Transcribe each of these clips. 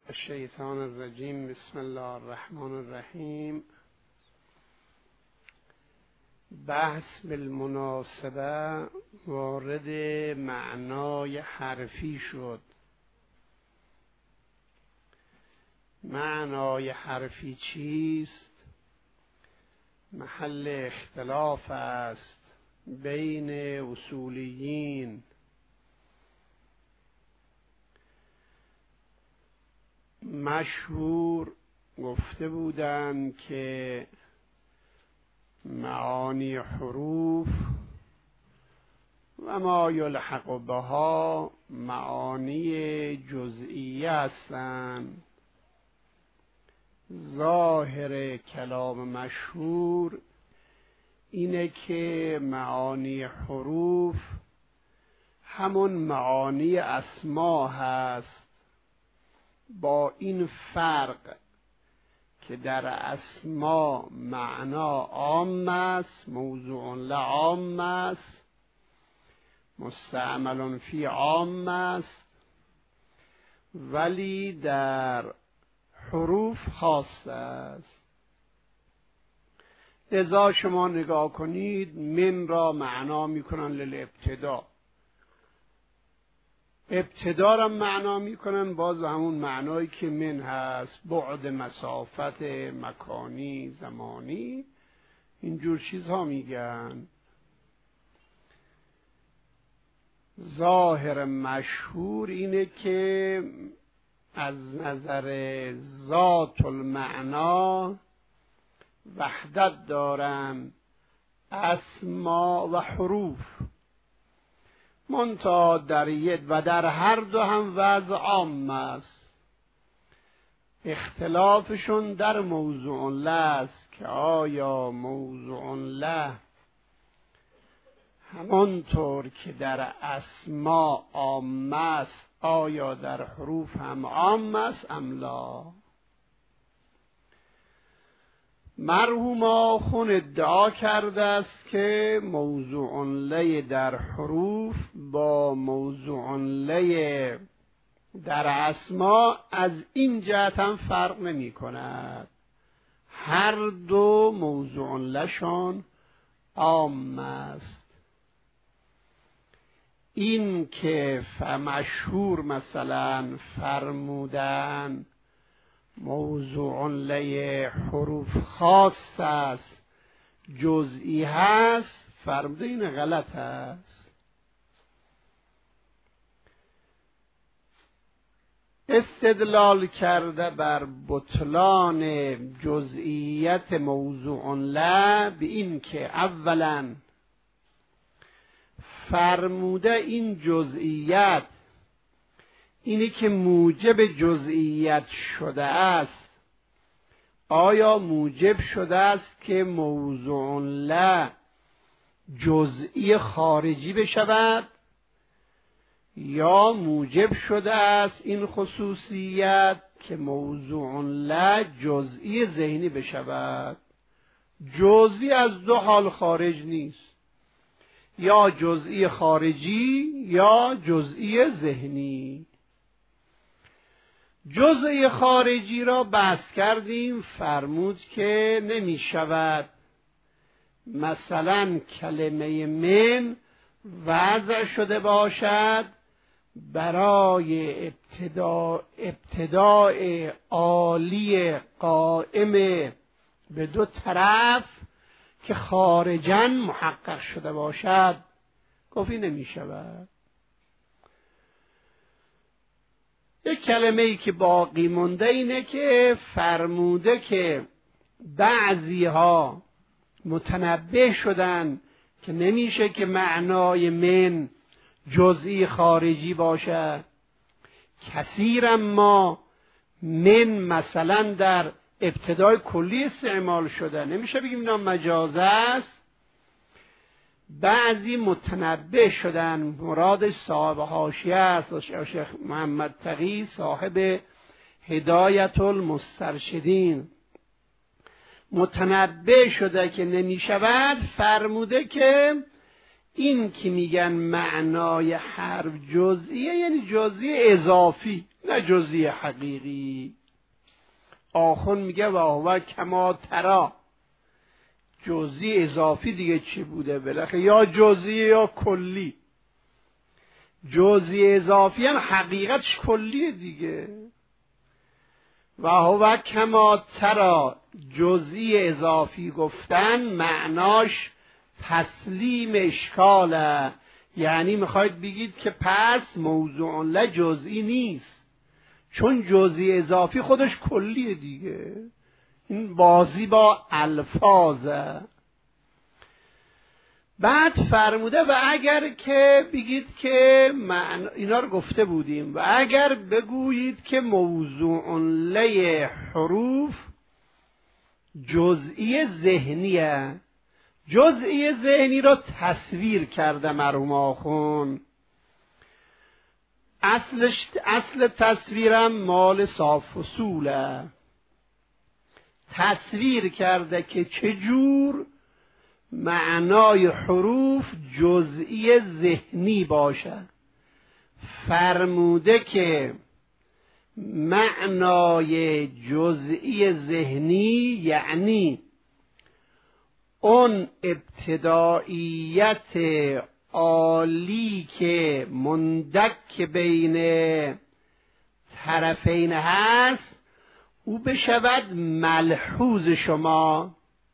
الشیطان الرجیم. بسم الله الرحمن الرحیم. بحث بالمناسبه وارد معنای حرفی شد. معنای حرفی چیست؟ محل اختلاف است بین اصولیین. مشهور گفته بودند که معانی حروف و ما یلحق بها معانی جزئیه هستند. ظاهر کلام مشهور اینه که معانی حروف همون معانی اسما هست، با این فرق که در اسما معنا عام است، موضوع لعام است، مستعمل فی عام است، ولی در حروف خاص است. لذا شما نگاه کنید، من را معنا میکنن للابتدا، ابتدا را معنا میکنن باز همون معنایی که من هست، بعد، مسافت، مکانی، زمانی، اینجور چیزها میگن. ظاهر مشهور اینه که از نظر ذات المعنا وحدت دارن اسما و حروف، منتها در ید و در هر دو هم وضع عام است. اختلافشون در موضوع له است که آیا موضوع له همانطور که در اسما عام است آیا در حروف هم عام است ام لا؟ مرحوم آخون ادعا کرده است که موضوع له در حروف با موضوع له در اسما از این جهت هم فرق نمی کند، هر دو موضوع لهشان عام است. این که مشهور مثلا فرمودن موضوع له حروف خاص است، جزئی هست، فرموده این غلط است. استدلال کرده بر بطلان جزئیت موضوع له به این که اولا فرموده این جزئیت اینی که موجب جزئیت شده است، آیا موجب شده است که موضوع له جزئی خارجی بشود یا موجب شده است این خصوصیت که موضوع له جزئی ذهنی بشود؟ جزئی از دو حال خارج نیست، یا جزئی خارجی یا جزئی ذهنی. جزئی خارجی را بحث کردیم، فرمود که نمی شود مثلا کلمه من وضع شده باشد برای ابتداء عالی قائم به دو طرف که خارجاً محقق شده باشد. گفتی نمی شود. یک کلمه ای که باقی مونده اینه که فرموده که بعضی ها متنبه شدن که نمیشه که معنای من جزئی خارجی باشد. کثیر اما من مثلا در ابتدای کلی استعمال شده، نمیشه بگیم اینا مجاز است. بعضی متنبه شدن، مراد صاحب حاشیه است شیخ محمد تقی صاحب هدایت المسترشدین، متنبه شده که نمی شود، فرموده که این که میگن معنای حرف جزئیه یعنی جزئی اضافی، نه جزئی حقیقی. آخون میگه و هو کما تری، جزئی اضافی دیگه چی بوده؟ بالاخره یا جزئی یا کلی. جزئی اضافی هم حقیقتش کلیه دیگه. و هو کما تری، جزئی اضافی گفتن معناش تسلیم اشکاله، یعنی میخواید بگید که پس موضوع له جزئی نیست، چون جزئی اضافی خودش کلیه دیگه. این بازی با الفاظه. بعد فرموده و اگر که بگید که اینا رو گفته بودیم، و اگر بگویید که موضوع له حروف جزئی ذهنیه، جزئی ذهنی را تصویر کرده مرحوم آخون. اصل تصویرم مال صاف اصوله. تصویر کرده که چجور معنای حروف جزئی ذهنی باشه. فرموده که معنای جزئی ذهنی یعنی اون ابتداییت عالی که مندک بین طرفین هست، او بشود ملحوظ شما،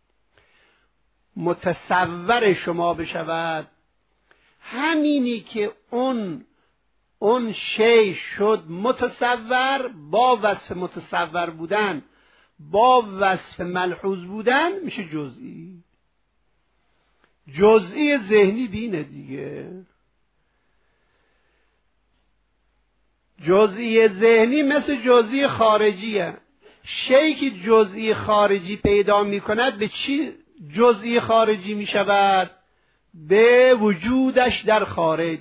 متصور شما بشود. همینی که اون شی شد متصور، با وصف متصور بودن با وصف ملحوظ بودن میشه جزئی. جزئی ذهنی بینه دیگه. جزئی ذهنی مثل جزئی خارجیه. شیئی که جزئی خارجی پیدا میکند به چی جزئی خارجی میشود؟ به وجودش در خارج.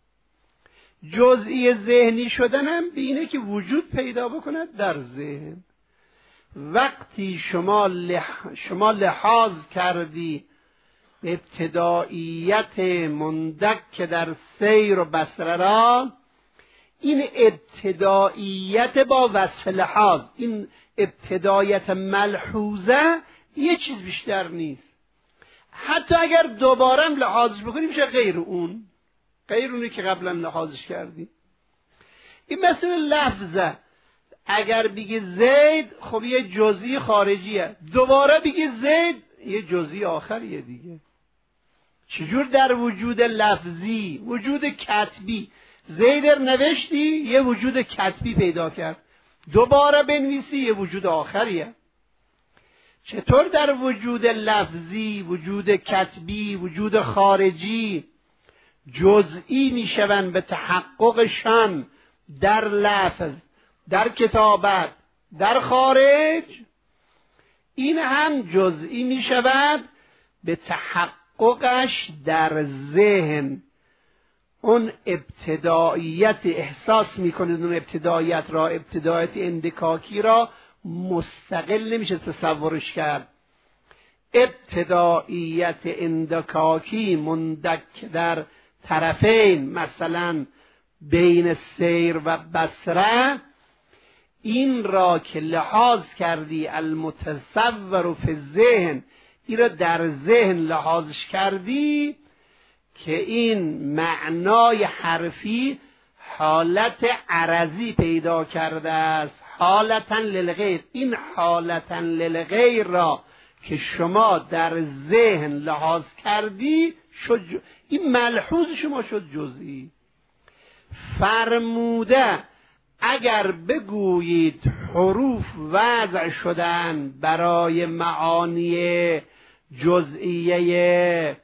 جزئی ذهنی شدن هم بینه که وجود پیدا بکند در ذهن. وقتی شما لحاظ کردی به ابتداییت مندک در سیر و بصره را، این ابتداییت با وصف لحاظ، این ابتدایت ملحوظه یه چیز بیشتر نیست. حتی اگر دوباره هم لحاظش بکنیم میشه غیر اونی که قبلا لحاظش کردیم. این مثل لفظه، اگر بگی زید خب یه جزئی خارجیه، دوباره بگی زید یه جزئی آخریه دیگه. چجور در وجود لفظی، وجود کتبی، زید نوشتی یه وجود کتبی پیدا کرد، دوباره بنویسی یه وجود آخریه. چطور در وجود لفظی، وجود کتبی، وجود خارجی جزئی میشوند به تحققشان در لفظ، در کتابت، در خارج، این هم جزئی میشود به تحققش در ذهن. اون ابتداییت احساس میکنید، اون ابتداییت را، ابتداییت اندکاکی را مستقل نمیشه تصورش کرد. ابتداییت اندکاکی مندک در طرفین، مثلا بین سیر و بصره، این را که لحاظ کردی المتصور فی الذهن، این را در ذهن لحاظش کردی که این معنای حرفی حالت عرضی پیدا کرده است، حالتا للغیر. این حالتا للغیر را که شما در ذهن لحاظ کردی این ملحوظ شما شد جزئی. فرموده اگر بگویید حروف وضع شدن برای معانی جزئیه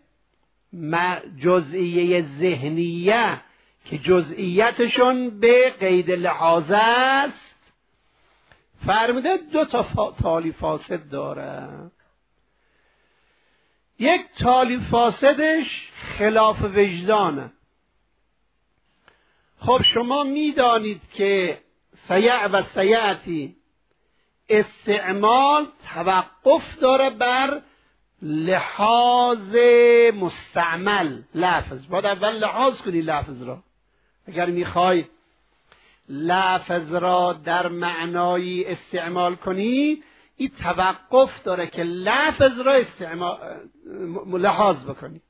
ذهنیه که جزئیتشون به قید لحاظ است، فرموده دو تا تالی فاسد داره. یک تالی فاسدش خلاف وجدانه. خب شما میدانید که سیع و سیعتی استعمال توقف داره بر لحاظ مستعمل لفظ، باید اول لحاظ کنی لفظ را. اگر میخوای لفظ را در معنایی استعمال کنی، این توقف داره که لفظ را لحاظ بکنی.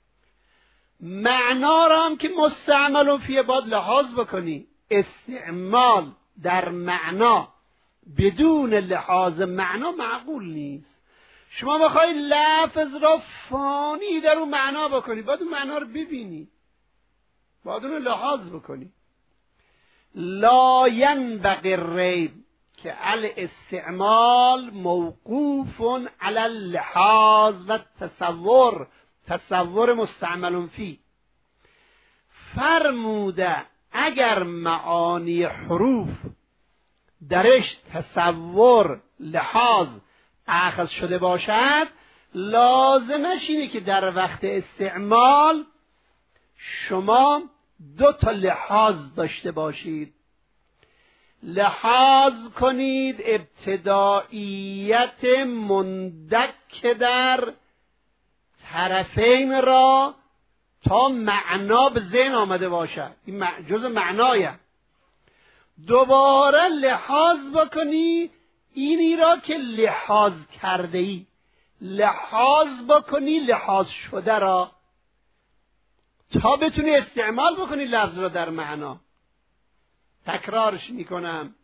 معنا را هم که مستعمل فیه باید لحاظ بکنی. استعمال در معنا بدون لحاظ معنا معقول نیست. شما بخوای لفظ را فانی در اون معنا بکنی، باید اون معنا رو ببینی، باید اون لحاظ بکنی. لا ینبغی الریب که الاستعمال موقوف علی اللحاظ و تصور مستعمل فی. فرموده اگر معانی حروف درش تصور لحاظ اخذ شده باشد، لازمش اینه که در وقت استعمال شما 2 لحاظ داشته باشید. لحاظ کنید ابتداییت مندک در طرفین را تا معنا به ذهن آمده باشد. این جز معنایه. دوباره لحاظ بکنی اینی را که لحاظ کرده ای، لحاظ بکنی لحاظ شده را تا بتونی استعمال بکنی لفظ را در معنا. تکرارش میکنم.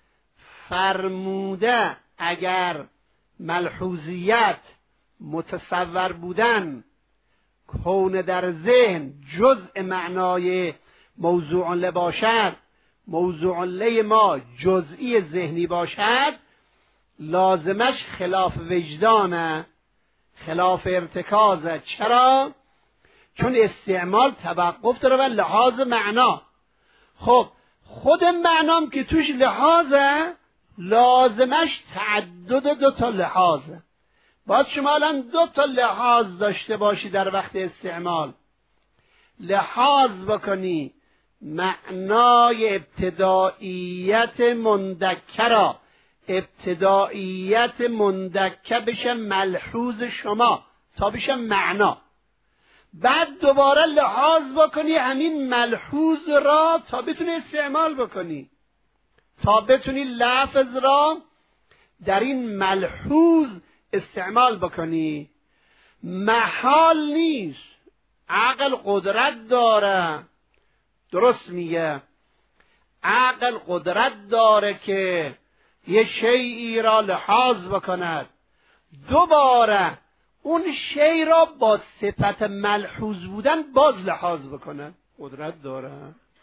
فرموده اگر ملحوظیت متصور بودن کون در ذهن جزء معنای موضوع له باشد، موضوع له ما جزئی ذهنی باشد، لازمش خلاف وجدانه، خلاف ارتکازه. چرا؟ چون استعمال توقف داره و لحاظ معنا. خب خود معنام که توش لحاظه، لازمش تعدد 2 لحاظه. باید شما الان 2 لحاظ داشته باشی در وقت استعمال. لحاظ بکنی معنای ابتداییت مندکه را، ابتداییت مندکه بشه ملحوظ شما تا بشه معنا. بعد دوباره لحاظ بکنی همین ملحوظ را تا بتونی استعمال بکنی، تا بتونی لفظ را در این ملحوظ استعمال بکنی. محال نیست. عقل قدرت داره، درست میگه، عقل قدرت داره که یه شیئی را لحاظ بکند، دوباره اون شی را با صفت ملحوظ بودن باز لحاظ بکند. قدرت داره.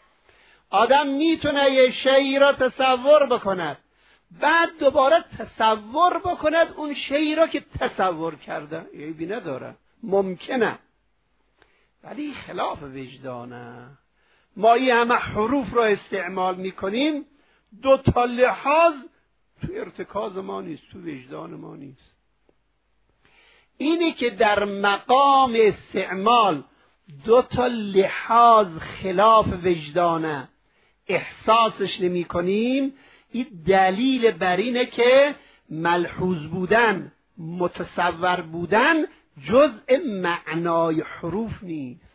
آدم میتونه یه شی را تصور بکند، بعد دوباره تصور بکند اون شی را که تصور کرده. عیبی نداره، ممکنه، ولی خلاف وجدانه. ما این همه حروف را استعمال میکنیم، 2 لحاظ تو ارتکاز ما نیست، تو وجدان ما نیست. اینی که در مقام استعمال 2 لحاظ خلاف وجدانه، احساسش نمی کنیم، این دلیل بر اینه که ملحوظ بودن، متصور بودن جزء معنای حروف نیست.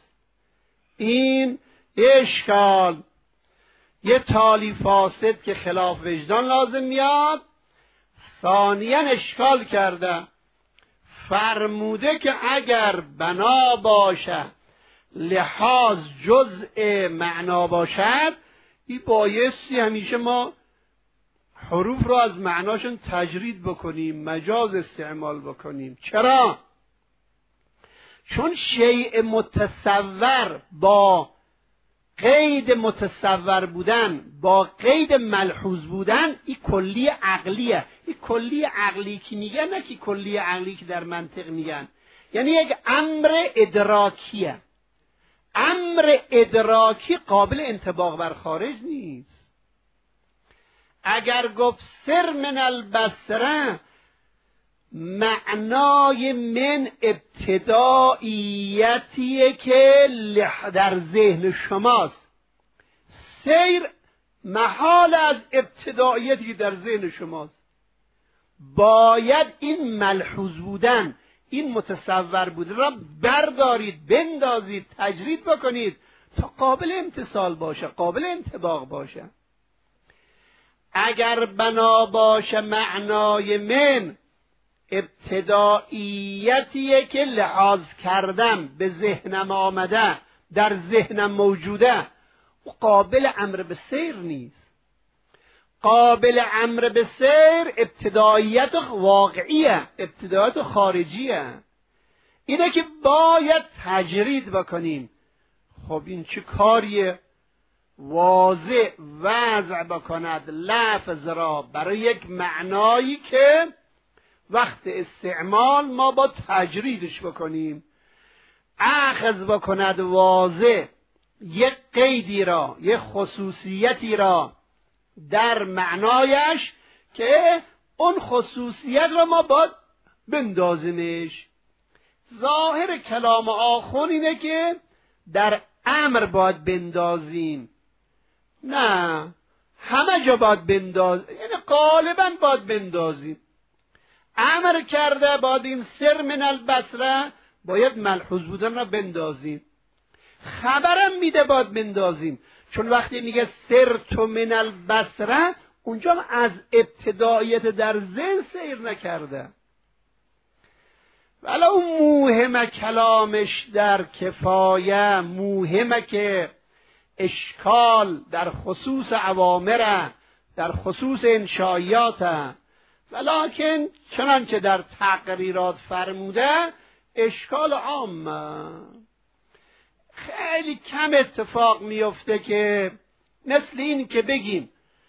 این اشکال، یه تالی فاسد که خلاف وجدان لازم میاد. ثانیاً اشکال کرده، فرموده که اگر بنا باشه لحاظ جزء معنا باشد، این بایستی همیشه ما حروف رو از معناشون تجرید بکنیم، مجاز استعمال بکنیم. چرا؟ چون شیء متصور با قید متصور بودن، با قید ملحوظ بودن، این کلی عقلیه. این کلی عقلی که میگن، نه که کلی عقلی که در منطق میگن، یعنی یک امر ادراکیه. امر ادراکی قابل انطباق بر خارج نیست. اگر گفت سر من البصره، معنای من ابتداییتیه که در ذهن شماست. سیر محال از ابتداییتی که در ذهن شماست. باید این ملحوظ بودن، این متصور بوده را بردارید، بندازید، تجرید بکنید تا قابل امتثال باشه، قابل انطباق باشه. اگر بنا باشه معنای من ابتداییتیه که لحاظ کردم، به ذهنم آمده، در ذهنم موجوده، قابل امر به سیر نیست. قابل امر به سیر ابتداییت واقعیه، ابتداییت خارجیه. اینه که باید تجرید بکنیم. خب این چه کاریه؟ واضح وضع بکند لفظ را برای یک معنایی که وقت استعمال ما با تجریدش بکنیم. اخذ بکند واضح یک قیدی را، یک خصوصیتی را در معنایش که اون خصوصیت را ما باید بندازیمش. ظاهر کلام آخون اینه که در امر باید بندازیم. نه، همه جا باید بندازیم، یعنی غالبا باید بندازیم. امر کرده باید این سر من البصره، باید ملحوظ بودن را بندازیم. خبرم میده باید بندازیم، چون وقتی میگه سرت من البصره اونجا از ابتداییت در ذهن سیر نکرده. ولو موهم کلامش در کفایه، موهمه که اشکال در خصوص اوامره، در خصوص انشایاته، ولکن چنانچه در تقریرات فرموده اشکال عامه. خیلی کم اتفاق میفته که مثل این که بگیم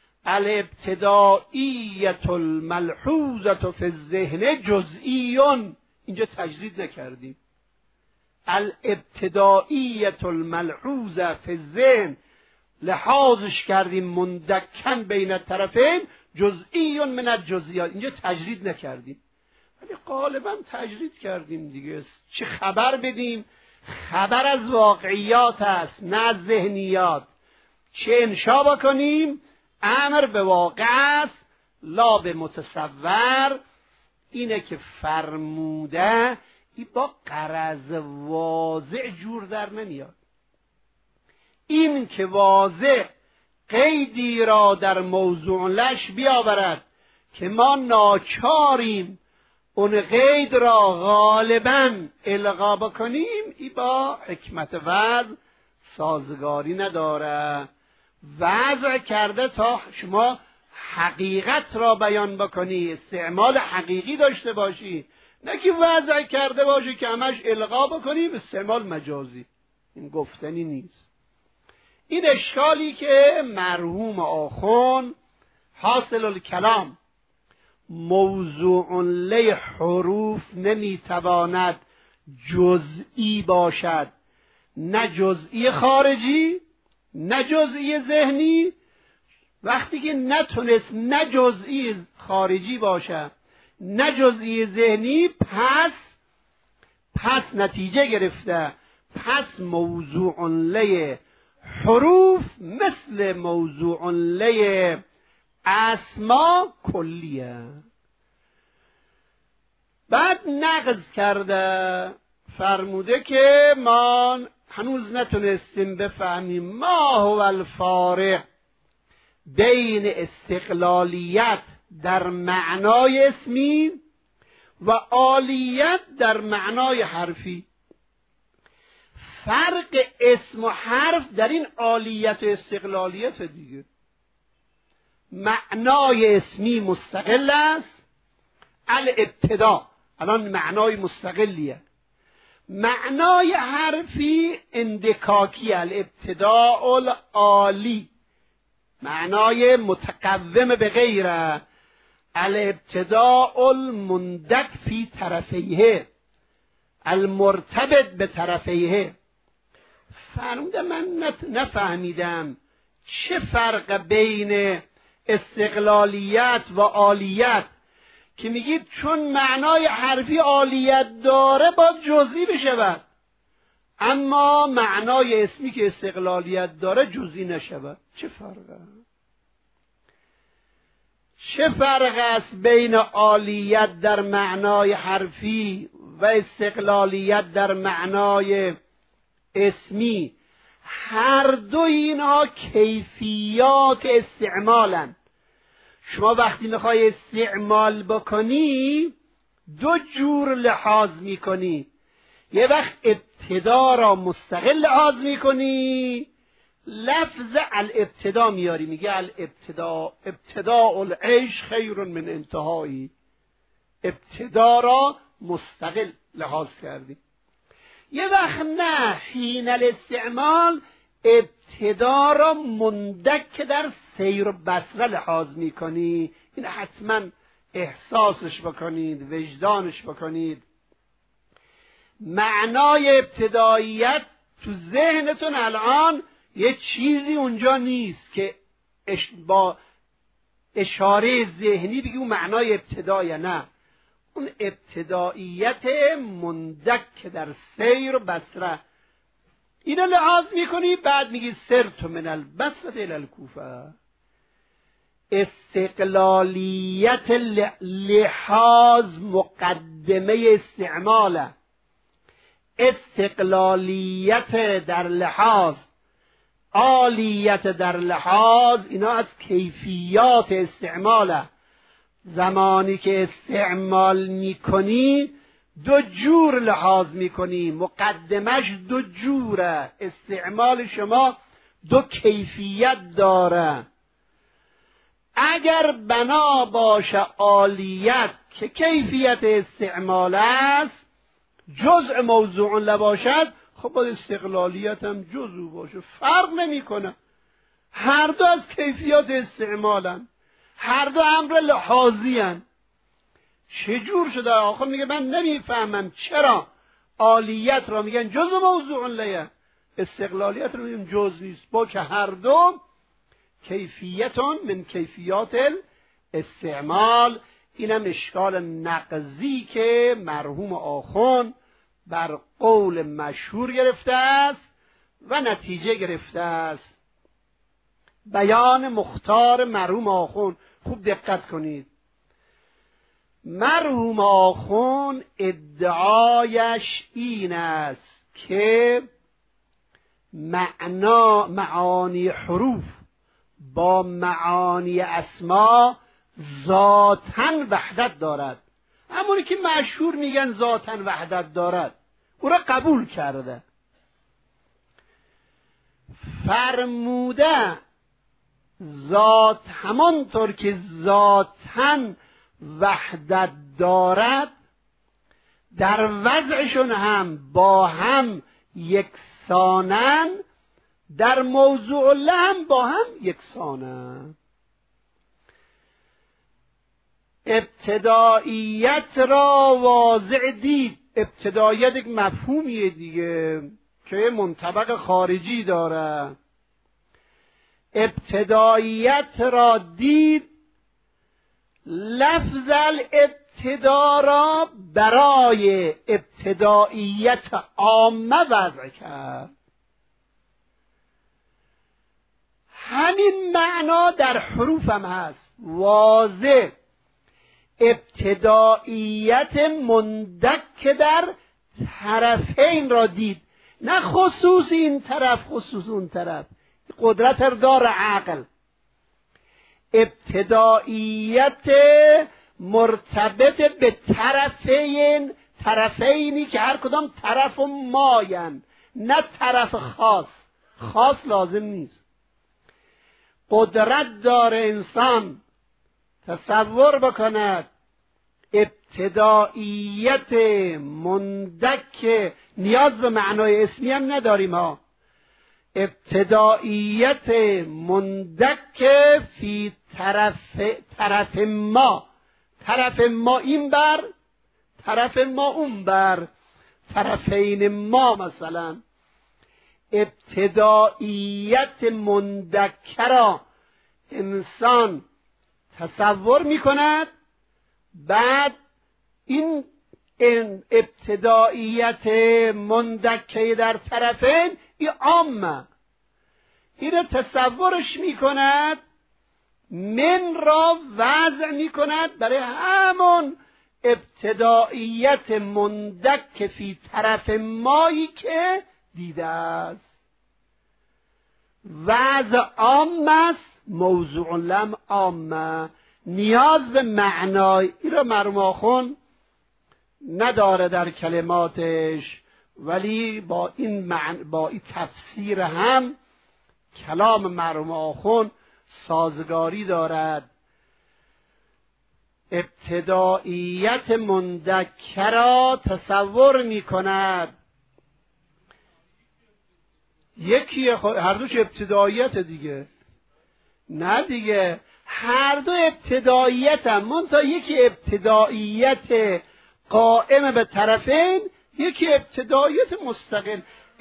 الابتدائیت الملحوظة فی الذهن جزئیون، اینجا تجرید نکردیم. الابتدائیت الملحوظة فی الذهن لحاظش کردیم مندکن بین الطرفین جزئیون من الجزئیات، اینجا تجرید نکردیم، ولی غالبا تجرید کردیم دیگه. چه خبر بدیم؟ خبر از واقعیات است نه از ذهنیات. چه انشا بکنیم؟ امر به واقع است لا به متصور. اینه که فرموده این با غرض واضح جور در نمیاد. این که واضح قیدی را در موضوع لش بیاورد که ما ناچاریم اون قید را غالباً الغا بکنیم، ای با حکمت وضع سازگاری نداره. وضع کرده تا شما حقیقت را بیان بکنی، استعمال حقیقی داشته باشی، نه که وضع کرده باشی که همش الغا بکنی، استعمال مجازی. این گفتنی نیست. این اشکالی که مرحوم آخون حاصل الکلام موضوع لی حروف نمیتواند جزئی باشد، نه جزئی خارجی نه جزئی ذهنی. وقتی که نتونست نه جزئی خارجی باشه نه جزئی ذهنی، پس نتیجه گرفته، پس موضوع لی حروف مثل موضوع لی اسما کلیه. بعد نقض کرده، فرموده که ما هنوز نتونستیم بفهمیم ما هو الفارق بین استقلالیت در معنای اسمی و عالیت در معنای حرفی. فرق اسم و حرف در این عالیت و استقلالیت دیگه. معنای اسمی مستقل است، الابتدا الان معنای مستقلیه. معنای حرفی اندکاکی، الابتداء العالی، معنای متقوم به غیره، الابتداء المندک فی طرفیه، المرتبط به طرفیه. فرموده من نفهمیدم چه فرق بین استقلالیت و عالیت که میگید چون معنای حرفی عالیت داره باید جزئی بشود، اما معنای اسمی که استقلالیت داره جزئی نشود. چه فرقه؟ چه فرق است بین عالیت در معنای حرفی و و استقلالیت در معنای اسمی، هر دو اینها کیفیات استعمالن. شما وقتی میخوای استعمال بکنی دو جور لحاظ میکنی. یه وقت ابتدا را مستقل لحاظ میکنی، لفظ الابتدا میاری، میگه الابتدا، ابتداء العیش خیر من انتهایی. ابتدا را مستقل لحاظ کردی. یه وقت نه، حین الاستعمال ابتدا را مندک در سیر و بصره لحاظ میکنی. این حتما احساسش بکنید، وجدانش بکنید. معنای ابتداییت تو ذهنتون الان یه چیزی اونجا نیست که با اشاره ذهنی بگی اون معنای ابتدایه، نه، اون ابتداییت مندک در سیر و بصره، اینو لحاظ میکنی. بعد میگی سرت من البصره الی الکوفه. استقلالیت لحاظ مقدمه استعماله. استقلالیت در لحاظ، عالیت در لحاظ، اینا از کیفیات استعماله. زمانی که استعمال میکنی دو جور لحاظ میکنی، مقدمش دو جوره. استعمال شما دو کیفیت داره. اگر بنا باشه عالیت که کیفیت استعمال است، جزء موضوع نباشد، خب باید استقلالیت هم جزء باشه، فرق نمیکنه. هر دو از کیفیات استعمالن، هر دو امر لحاظی هن. چجور شده؟ آخر میگه من نمیفهمم چرا عالیت را میگن جزء موضوع لیه، استقلالیت رو میگن جزء نیست، با که هر دو کیفیتون من کیفیات استعمال. اینم اشکال نقضی که مرحوم آخوند بر قول مشهور گرفته است و نتیجه گرفته است. بیان مختار مرحوم آخوند خوب دقت کنید. مرحوم آخوند ادعایش این است که معانی حروف با معانی اسما ذاتاً وحدت دارد. همونی که مشهور میگن ذاتاً وحدت دارد، او را قبول کرده. فرموده ذات همانطور که ذاتاً وحدت دارد، در وضعشون هم با هم یکسانن، در موضوع لهم با هم یکسانن. ابتداییت را واضع دید. ابتداییت یک مفهومیه دیگه که منطبق خارجی داره. ابتداییت را دید، لفظ الابتدا را برای ابتداییت عامه وضع کرد. همین معنا در حروف هم هست، واضح. ابتداییت مندک در طرفین را دید، نه خصوص این طرف خصوص اون طرف. قدرت دار عقل. ابتداییت مرتبط به طرفینی که هر کدام طرف ماین، نه طرف خاص. خاص لازم نیست. قدرت داره انسان تصور بکند ابتداییت مندک، نیاز به معنای اسمی هم نداریم ها، ابتداییت مندک فی طرف ما، طرف ما این بر، طرف ما اون بر، طرفین ما مثلا. ابتداییت مندک را انسان تصور می کند، بعد این ابتداییت مندکه در طرفین این عامه، این تصورش می کند، من را وضع می کند برای همون ابتداییت مندک فی طرف مایی که دیده است. وضع عام است، موضوع لم عامه، نیاز به معنای این را مرحوم آخوند نداره در کلماتش، ولی با این تفسیر هم کلام مرحوم آخوند سازگاری دارد. ابتداییت مندکه را تصور می کند. یکی هر دوش ابتداییت دیگه، نه دیگه، هر دو ابتداییت هم، منتها یکی ابتداییت قائم به طرفین، یکی ابتداییت مستقل.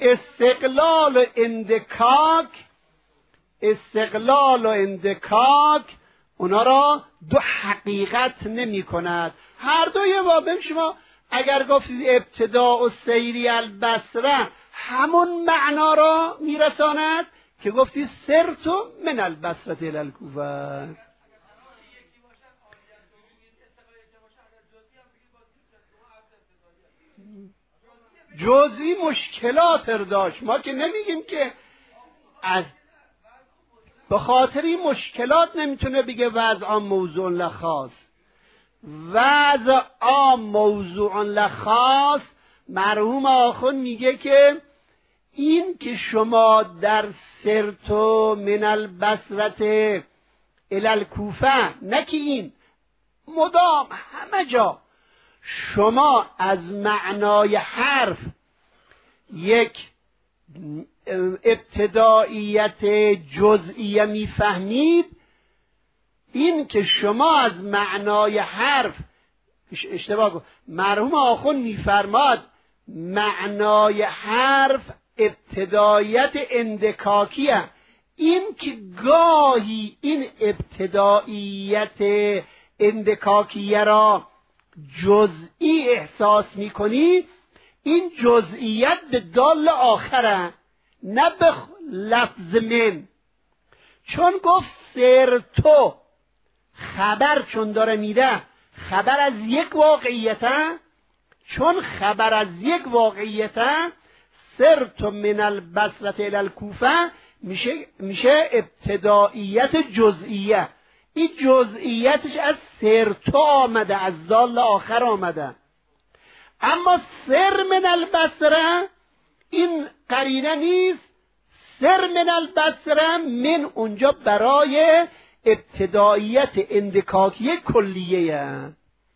استقلال و اندکاک اونا را دو حقیقت نمی کند. هر دو یه واقع. شما اگر گفتید ابتدا و سیری البصره همون معنا را میرساند که گفتی سرتو من البصره الی الکوفه. جزئی مشکلات داشت، ما که نمیگیم که از به خاطر این مشکلات نمیتونه بگه وضع عام موضوع لخاص. وضع عام موضوع لخاص مرحوم آخوند میگه که این که شما در سرتو من البصره الی الکوفه، نه که این مدام همه جا شما از معنای حرف یک ابتداییت جزئیه میفهمید، این که شما از معنای حرف اشتباه کن. مرحوم آخوند میفرماد معنای حرف ابتداییت اندکاکیه. این که گاهی این ابتداییت اندکاکیه را جزئی احساس میکنی، این جزئیت به دال آخره، نه به لفظ من. چون گفت سرتو خبر چون داره میده، خبر از یک واقعیته، چون خبر از یک واقعیته، سرتو من البصره الی الکوفه میشه ابتداییت جزئیه. این جزئیتش از سرتو آمده، از دال آخر آمده. اما سر من البصره این قرینه نیست. سر من البصره من اونجا برای ابتداییت اندکاکی کلیه.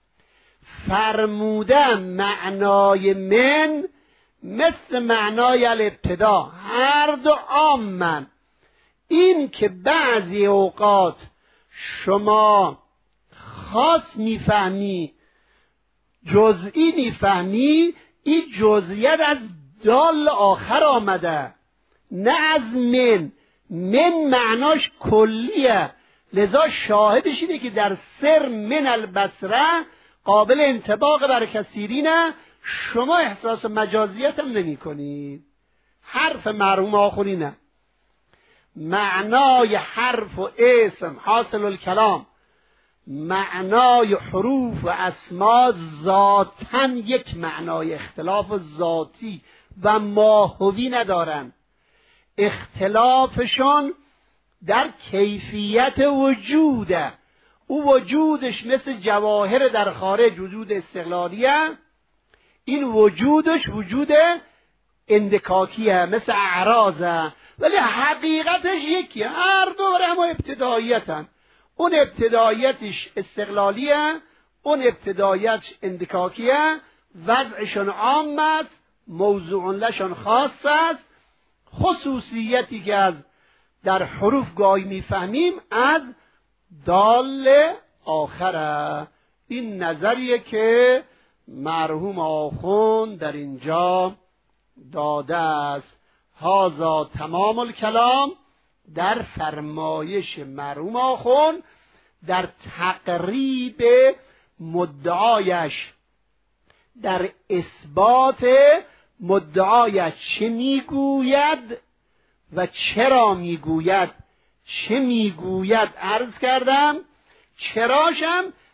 فرموده معنای من مثل معنای الابتدا، هر دو عامن. این که بعضی اوقات شما خاص میفهمی، جزئی میفهمی، این جزئیت از دال آخر آمده، نه از من. من معناش کلیه، لذا شاهدش اینه که در سر من البصره قابل انطباق بر کثیرینه، شما احساس مجازیت هم نمی کنید. حرف مرحوم آخوندی نه. معنای حرف و اسم حاصل الکلام، معنای حروف و اسما ذاتاً یک معنای اختلاف ذاتی و ماهوی ندارن. اختلافشون در کیفیت وجوده. او وجودش مثل جواهر در خارج وجود استقلالیه، این وجودش وجود اندکاکیه مثل اعراضه، ولی حقیقتش یکیه. هر دو برای همه ابتداییتن. اون ابتداییتش استقلالیه، اون ابتداییتش اندکاکیه. وضعشون عام است، موضوع لشون خاص است. خصوصیتی که از در حروف گاهی میفهمیم از دال آخره. این نظریه که مرحوم آخوند در اینجا داده است. هذا تمام الکلام در فرمایش مرحوم آخوند در تقریب مدعایش، در اثبات مدعایش چه میگوید و چرا میگوید. چه میگوید عرض کردم، چراشم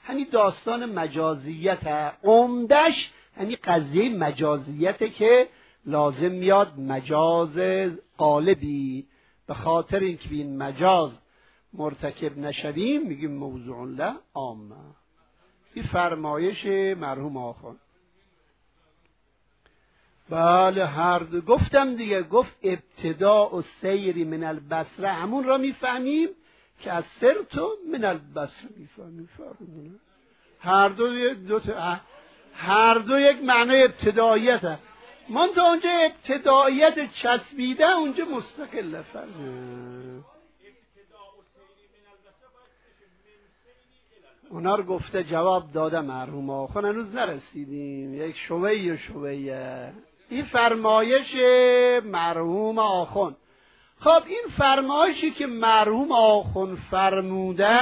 همین داستان مجازیت عمدش همین قضیه مجازیته که لازم میاد مجاز قالبی، به خاطر اینکه این مجاز مرتکب نشویم میگیم موضوع له عامه. این فرمایش مرحوم آخوند. بله هر دو گفتم دیگه، گفت ابتداء و سیری من البصره، همون را میفهمیم که از سرتو من البصره میفهمیم. هر دو یک معنی ابتداییت هست. من تا اونجا ابتداییت چسبیده اونجا مستقل فرمه. اونا رو گفته جواب داده مرحوم آخوند، هنوز نرسیدیم، یک شویه. این فرمایش مرحوم آخوند. خب این فرمایشی که مرحوم آخوند فرموده،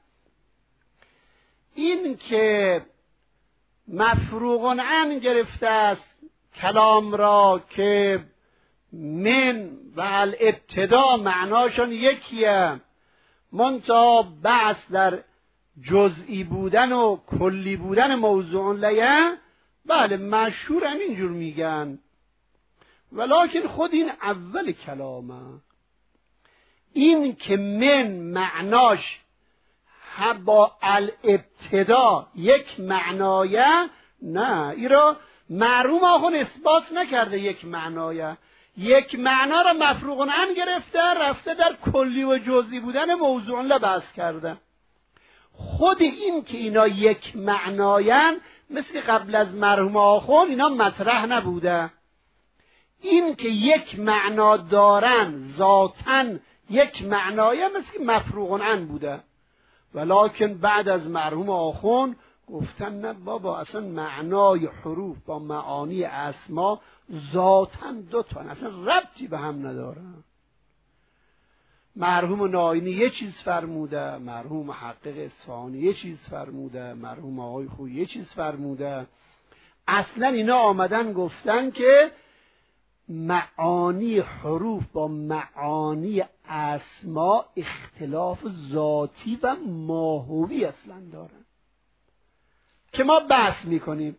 این که مفروغ عن گرفته است کلام را که من و الابتدا معناشون یکیه، منتها بحث در جزئی بودن و کلی بودن موضوع لیه. بله مشهور هم اینجور میگن، ولکن خود این اول کلامه. این که من معناش با الابتدا یک معنایه، نه، این را مرحوم آخوند اثبات نکرده. یک معنا را مفروغ عنه گرفته، رفته در کلی و جزئی بودن موضوع له بحث کرده. خود این که اینا یک معناین، مثل که قبل از مرحوم آخوند اینا مطرح نبوده. این که یک معنا دارن ذاتاً یک معنایه، مثل که مفروغ عنه بوده. ولکن بعد از مرحوم آخوند گفتن نه بابا، اصلا معنای حروف با معانی اسما ذاتاً دو تا، اصلا ربطی به هم نداره. مرحوم ناینی یه چیز فرموده، مرحوم محقق اصفهانی یه چیز فرموده، مرحوم آقای خویی یه چیز فرموده. اصلا اینا آمدن گفتن که معانی حروف با معانی اسما اختلاف ذاتی و ماهوی اصلا دارن که ما بحث میکنیم.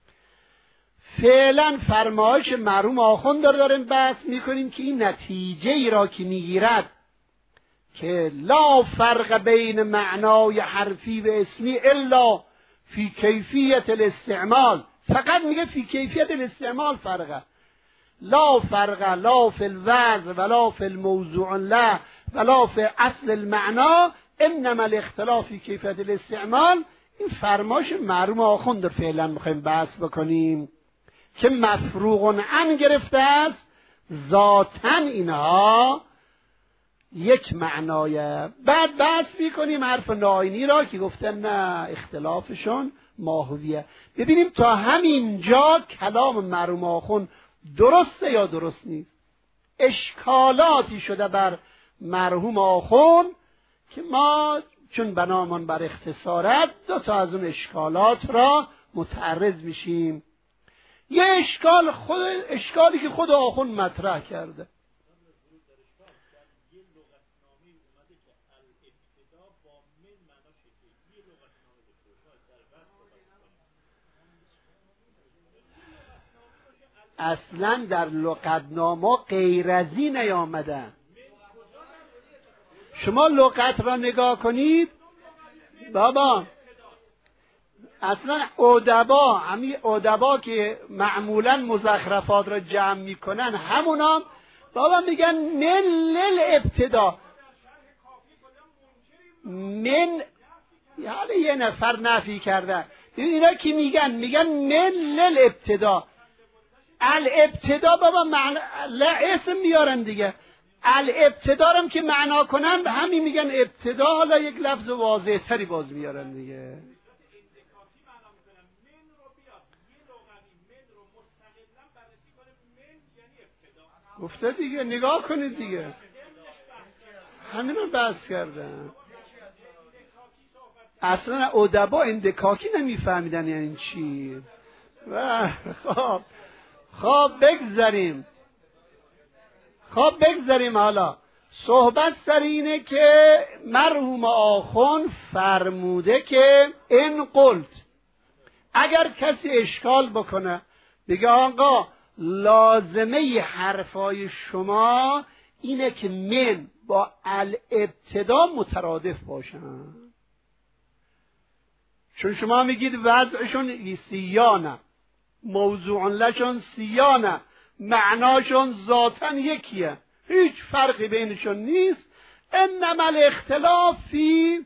فعلا فرمایش مرحوم آخوند داریم بحث میکنیم که این نتیجه ای را که میگیرد که لا فرق بین معنای حرفی و اسمی الا فی کیفیت الاستعمال، فقط میگه فی کیفیت الاستعمال فرقه، لا فرق لا فی الوضع ولا فی الموضوع له ولا فی اصل المعنا انما الاختلاف فی کیفیت الاستعمال. این فرمایش مرحوم آخوند رو فعلا میخوایم بحث بکنیم که مفروغ عنه گرفته است، ذاتاً اینها یک معنایه. بعد بحث میکنیم حرف ناینی را که گفتن نه اختلافشون ماهویه. ببینیم تا همینجا کلام مرحوم آخوند درسته یا درست نیست. اشکالاتی شده بر مرحوم آخوند که ما چون بنامان بر اختصارت دو تا از اون اشکالات را متعرض میشیم. یه اشکالی که خود آخوند مطرح کرده. اصلا در لغتنامه غیر از این نیامده. شما لغت را نگاه کنید بابا، اصلا ادبا، همین ادبا که معمولا مزخرفات را جمع میکنن همونام بابا میگن من للابتدا. من حالا یه نفر نفی کرده. ببین اینا کی میگن من للابتدا. الابتدا بابا اسم میارن دیگه. الابتدا هم که معنا کنن همین میگن ابتدا، حالا یک لفظ واضح تری باز میارن دیگه. گفته دیگه، نگاه کنید دیگه، همین رو بحث کردن. اصلا ادبا اندکاکی نمیفهمیدن یعنی چی. خب بگذاریم حالا صحبت سر اینه که مرحوم آخوند فرموده که این قلت، اگر کسی اشکال بکنه بگه آقا لازمه حرفای شما اینه که من با الابتدا مترادف باشن، چون شما میگید وضعشون سیانه، موضوع لشون سیانه، معناشون ذاتن یکیه، هیچ فرقی بینشون نیست. انما الاختلاف فی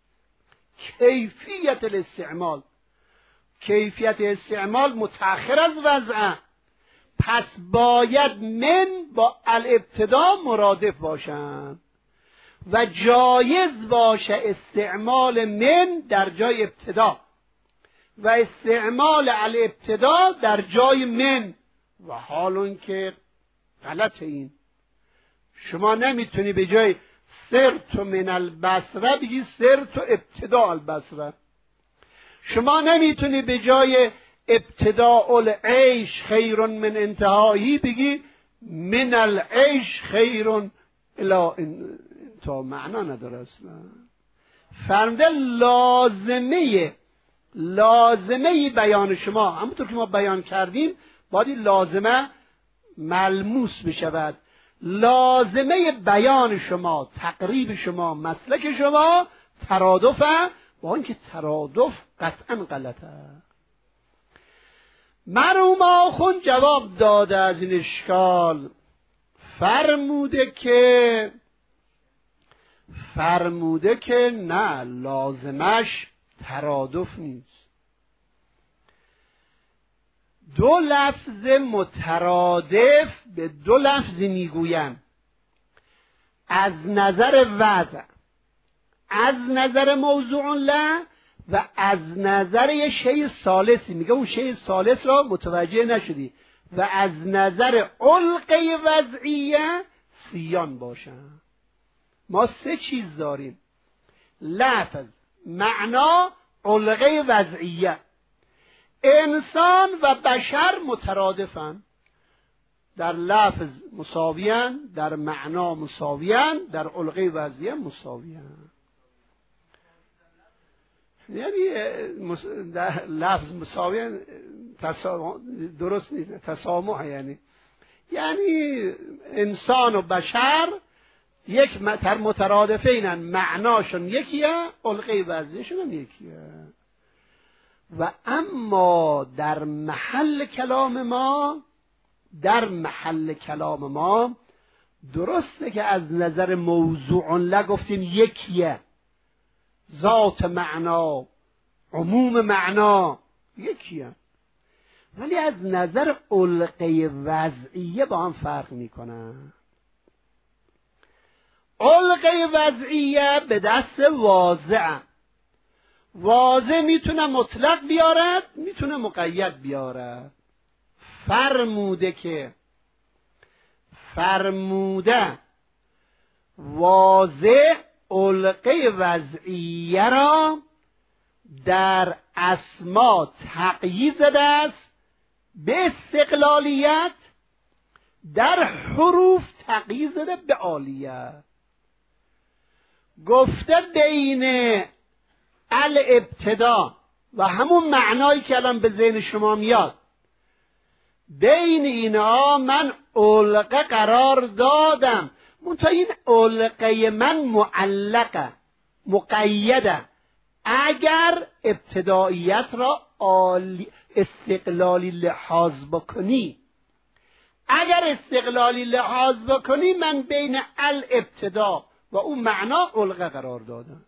کیفیت الاستعمال، کیفیت استعمال متأخر از وضعه، پس باید من با الابتدا مرادف باشن و جایز باشه استعمال من در جای ابتدا و استعمال الابتدا در جای من. و حال اون که غلط، این شما نمیتونی به جای سرت من البصره بگی سرت ابتدا البصره، شما نمیتونی به جای ابتداء العیش خیر من انتهایی بگی من العیش خیر الا تا معنا نداره اصلا. فرموده لازمه بیان شما همونطور که ما بیان کردیم باید لازمه ملموس بشود. لازمه بیان شما، تقریب شما، مسلک شما ترادفه، با اینکه ترادف قطعا غلطه. مرحوم آخوند جواب داده از این اشکال، فرموده که نه، لازمش ترادف نیست. دو لفظ مترادف به دو لفظ میگویند، از نظر وضع، از نظر موضوع له و از نظر یه شیء ثالثی، میگه اون شیء ثالث را متوجه نشدی، و از نظر علقه وضعیه سیان باشن. ما سه چیز داریم: لفظ، معنا، علقه وضعیه. انسان و بشر مترادفن، در لفظ مساویان، در معنا مساویان، در علقه وضعیه مساویان. یعنی در لفظ مساویان درست نیست، تسامح، یعنی انسان و بشر یک مترادفینن، معناشون یکیه، علقه وضعیشون هم یکیه. و اما در محل کلام ما درسته که از نظر موضوع له گفتیم یکیه، ذات معنا، عموم معنا یکیه، ولی از نظر علقه وضعیه با هم فرق میکنن. علقه وضعیه به دست واضع میتونه مطلق بیارد، میتونه مقید بیارد. فرموده واضع علقه وضعیه را در اسما تقیید زده است به استقلالیت، در حروف تقیید زده به عالیت. گفته بین الابتدا و همون معنایی که الان به ذهن شما میاد، بین اینها من علقه قرار دادم، منتها این علقه من معلقه، مقیده. اگر ابتداییت را استقلالی لحاظ بکنی، من بین الابتدا و اون معنا علقه قرار دادم.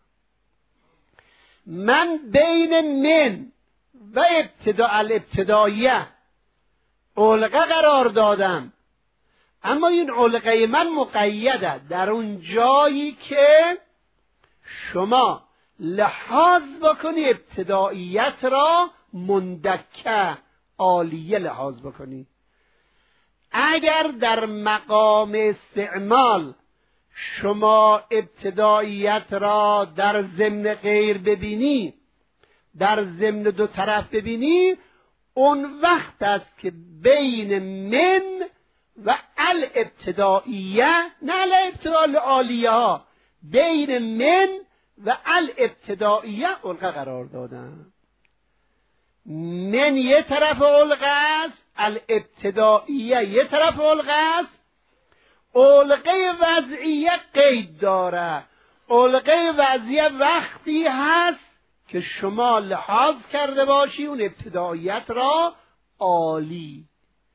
من بین من و الابتداییه علقه قرار دادم، اما این علقه من مقیده در اون جایی که شما لحاظ بکنی ابتداییت را مندکه عالیه لحاظ بکنی. اگر در مقام استعمال شما ابتداییت را در ضمن غیر ببینی، در ضمن دو طرف ببینی، اون وقت است که بین من و الابتدائیه، نه الابتداء العالیه ها، بین من و الابتدائیه علقه قرار دادن. من یه طرف علقه است، الابتدائیه یه طرف علقه است. علقه وضعیه قید داره. علقه وضعیه وقتی هست که شما لحاظ کرده باشی اون ابتداییت را عالی.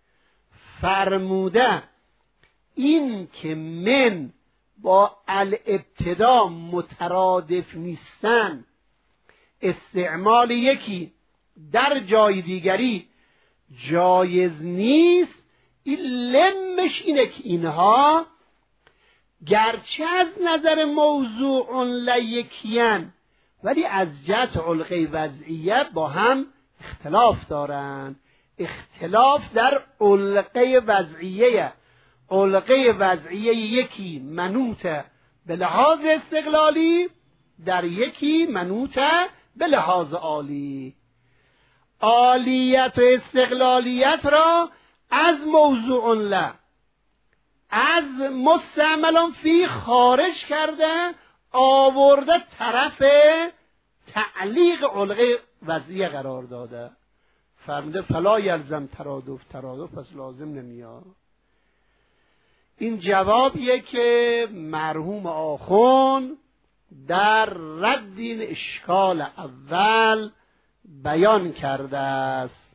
فرموده این که من با الابتدا مترادف نیستن، استعمال یکی در جای دیگری جایز نیست. این لمش اینه که اینها گرچه از نظر موضوع لیکین ولی از جهت علقه وضعیه با هم اختلاف دارن. اختلاف در علقه وضعیه. علقه وضعیه یکی منوط به لحاظ استقلالی، در یکی منوط به لحاظ عالی. عالیت و استقلالیت را از موضوع له، از مستعملان فی خارج کرده، آورده طرف تعلیق علقه وضعیه قرار داده. فرموده فلا یلزم ترادف، ترادف پس لازم نمیاد. این جوابیه که مرحوم آخوند در رد این اشکال اول بیان کرده است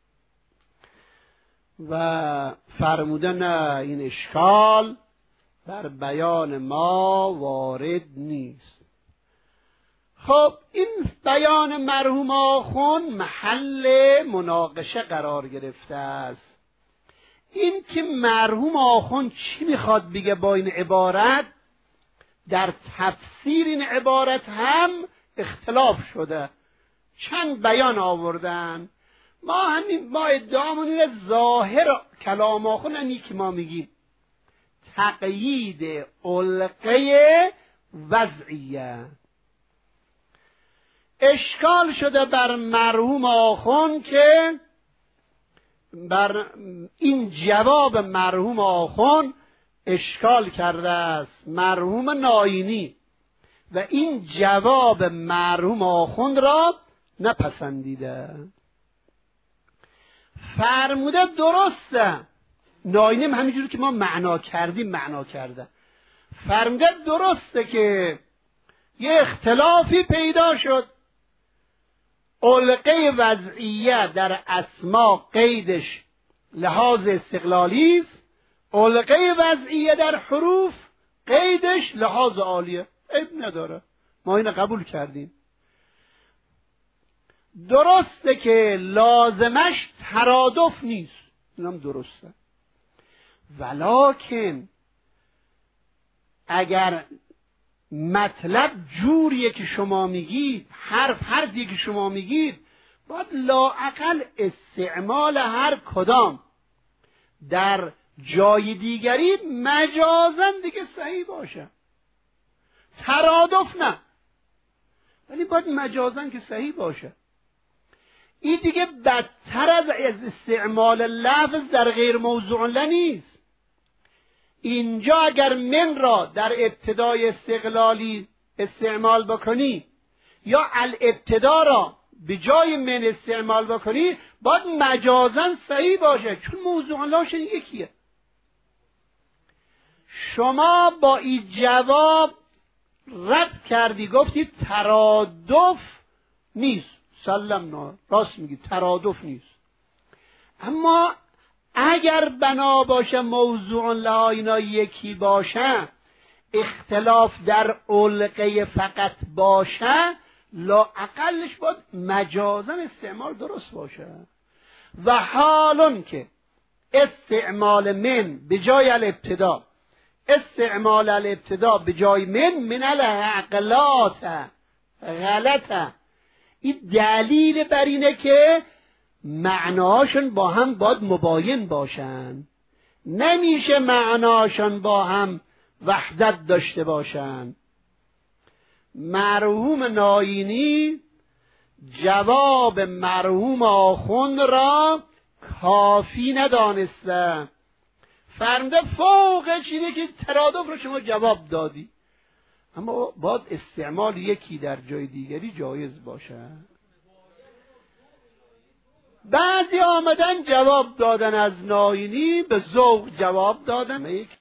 و فرموده نه، این اشکال در بیان ما وارد نیست. خب این بیان مرحوم آخوند محل مناقشه قرار گرفته است. این که مرحوم آخوند چی میخواد بگه با این عبارت، در تفسیر این عبارت هم اختلاف شده. چند بیان آوردن. ما ادعامون اینه ظاهر کلام آخوند همین که ما میگیم تقیید علقه وضعیه. اشکال شده بر مرحوم آخوند که بر این جواب مرحوم آخوند اشکال کرده است مرحوم ناینی و این جواب مرحوم آخوند را نپسندیده. فرموده درسته، ناینی همینجوری که ما معنا کردیم معنا کرده. فرموده درسته که یه اختلافی پیدا شد. علقه وضعیه در اسما قیدش لحاظ استقلالی است، علقه وضعیه در حروف قیدش لحاظ عالیه. عیب نداره، ما اینو قبول کردیم. درسته که لازمش ترادف نیست، اینم درسته، ولکن اگر مطلب جوریه که شما میگید، حرفی که شما میگید، باید لااقل استعمال هر کدام در جای دیگری مجازن دیگه صحیح باشه. ترادف نه، ولی باید مجازن که صحیح باشه. این دیگه بدتر از استعمال لفظ در غیر موضوع له نیست. اینجا اگر من را در ابتدای استقلالی استعمال بکنی یا الابتدا را به جای من استعمال بکنی باید مجازن صحیح باشه، چون موضوع لهش یکیه. شما با این جواب رد کردی، گفتی ترادف نیست. سلمنا، راست میگی، ترادف نیست. اما اگر بنا باشه موضوع له اینا یکی باشه، اختلاف در علقه فقط باشه، لااقلش باید مجازن استعمال درست باشه. و حالون که استعمال من به جای الابتدا، استعمال الابتدا به جای من العقلات غلطه. این دلیل بر اینه که معناشون با هم باید مباین باشن. نمیشه معناشون با هم وحدت داشته باشن. مرحوم ناینی جواب مرحوم آخوند را کافی ندانسته. فرموده فوقش اینه که ترادف رو شما جواب دادی، اما باید استعمال یکی در جای دیگری جایز باشه. بعضی آمدن جواب دادن از ناینی، به ذوق جواب دادن. یک